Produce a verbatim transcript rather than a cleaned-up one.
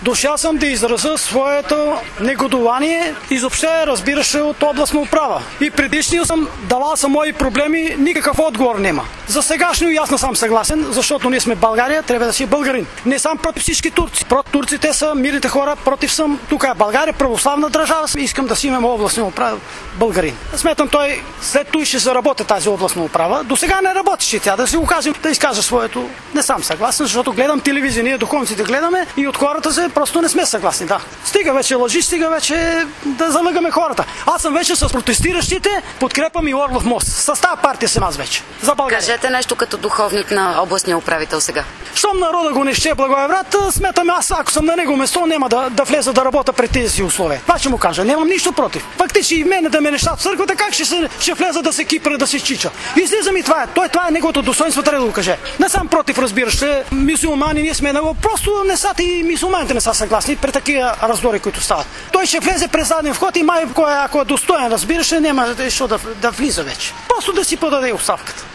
Дошъл съм да изразя своето негодование и въобще разбираше от областна управа. И предишния съм давал са мои проблеми, никакъв отговор няма. За сегашно и аз не съм съгласен, защото ние сме България, трябва да си българин. Не съм против всички турци. Против турците са мирните хора, против съм тук е България, православна държава, искам да си имам областна управа българин. Сметам той след това ще заработи тази областна управа. До сега не работеше тя, да си го кажем, да изкажа своето. Не съм съгласен, защото гледам телевизия, ние духовниците гледаме и от хората се просто не сме съгласни. Да. Стига вече лъжи, стига вече да залъгаме хората. Аз съм вече с протестиращите, подкрепам и Орлов мост. С тази партия съм аз вече. За България. Кажете нещо като духовник на областния управител сега. Щом народа го не ще Благоевград, сметам аз, ако съм на него место, няма да, да влеза да работя пред тези си условия. Това ще му кажа, нямам нищо против. Фактически и мене да ме неща в църквата, как ще, се, ще влеза да се кипра, да се чича. Излизам и това е. Той това е неговото достоинство, трябва да го каже. Не съм против, разбираш се, мюсюлмани, ние сме него, просто не са и мюсюлманите не са съгласни при такива раздори, които стават. Той ще влезе през задния вход и май, ако е достоен, разбираш, няма защо да, да влиза вече. Просто да си подаде оставката.